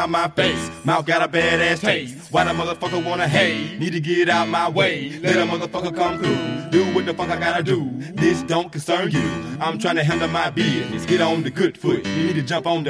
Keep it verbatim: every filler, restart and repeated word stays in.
around my face. Mouth got a badass taste. Why the motherfucker wanna hate? Need to get out my way. Let a motherfucker come through. Do what the fuck I gotta do. This don't concern you. I'm trying to handle my business. Get on the good foot. You need to jump on the